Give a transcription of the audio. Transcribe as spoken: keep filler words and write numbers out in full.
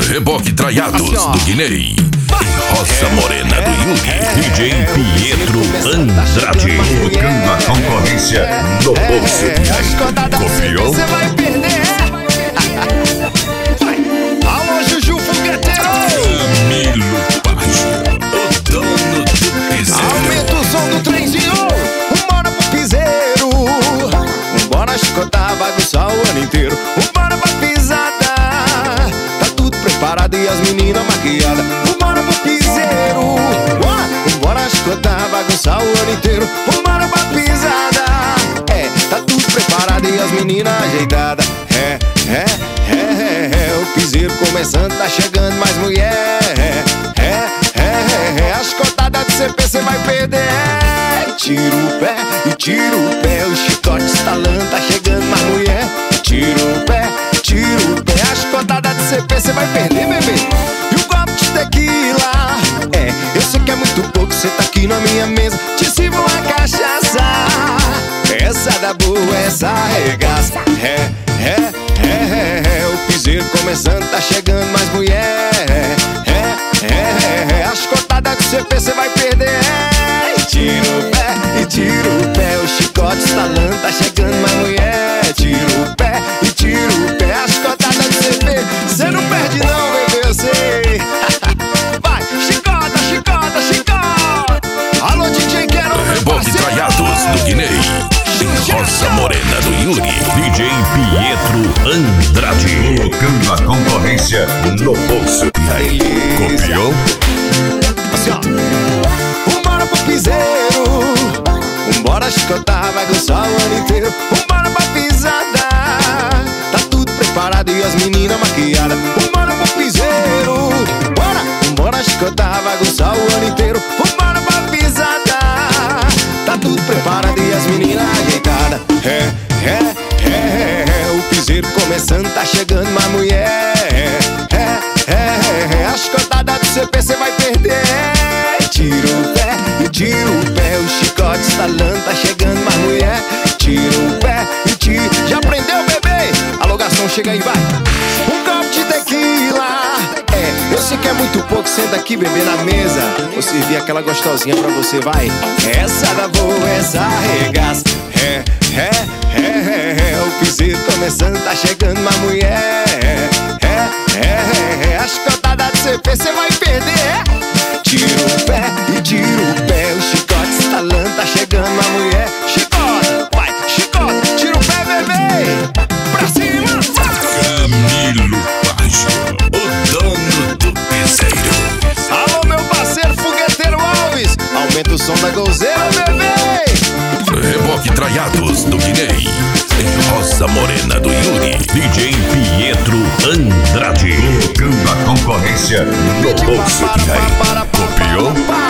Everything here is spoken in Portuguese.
Reboque Traiados do Guinei. E Rosa Morena do Yuri. D J Pietro Andrade. Colocando a concorrência no bolso. Copiou? Você vai perder. Alô, Juju Fogueteiro. Camilo Paixão, o dono do piseiro. Aumenta o som do trenzinho. Bora pro piseiro. Bora chicotar, bagunçar o ano inteiro. Bora pra pisada. Tá tudo preparado e as meninas maquiadas. Bora pro piseiro. Bora, bora chicotar, bagunçar o ano inteiro. Bora pra pisada. É, tá tudo preparado e as meninas ajeitadas. É, é, é, é, é. O piseiro começando, tá chegando mais mulher. É, é, é, é. A chicotada do C P cê vai perder. Tira o pé e tira o pé. O chicote estalando, tá chegando mais mulher. Tira o pé, tira o pé. A chicotada do C P cê vai perder, bebê. E o copo de tequila. É, eu sei que é muito pouco, cê tá aqui na minha mesa. Te sirvo uma cachaça. Essa da boa, essa arregaça. É, é, é, é, é. O piseiro começando, tá chegando mais mulher. É, é, é, é. A chicotada do C P cê vai perder. Tira o pé e tira o pé. O chicote estalando, tá chegando mais mulher. Tira o pé e tira o pé. A chicotada do C P cê não perde não, bebê, eu sei. Vai, chicota, chicota, chicota. Alô, D J Quero. Reboque Traiados do Guinei. E Rosa Morena do Yuri. D J Pietro Andrade. Colocando a concorrência no bolso. E aí, copiou? Assim, ó. Vambora pro piseiro. Vambora chicotar, bagunçar o ano inteiro. Vambora pra pisada. Tá tudo preparado e as meninas maquiadas. Vambora pro piseiro. Bora, vambora chicotar, bagunçar o ano inteiro. Vambora pra pisada. Tá tudo preparado e as meninas ajeitadas. É, é, é, é, é. O piseiro começando, tá chegando mais mulher. É, é, é, é. A chicotada do C P cê vai perder. Tira o pé e tira o pé. O chicote estalando, tá chegando mais mulher. Tira o pé e tira. Já aprendeu, bebê? Alô, garçom, chega aí, vai. Um copo de tequila. É, eu sei que é muito pouco, senta aqui, bebê, na mesa. Vou servir aquela gostosinha pra você, vai. Essa da boa, essa arregaça. É, é, é, é, é. O piseiro começando, tá chegando uma mulher. É, é, é, é. A chicotada do C P cê vai perder. Tira o pé e tira o pé. O chicote estalando, tá chegando uma mulher. Chicota, vai, chicota, tira o pé, bebê. Pra cima, Camilo Paixão, o dono do piseiro. alô, meu parceiro Fogueteiro Alves. Aumenta o som da golzeira, bebê. Reboque Traiados do Guinei. E Rosa Morena do Yuri. D J Pietro Andrade. Colocando a concorrência no bolso. E aí, copiou?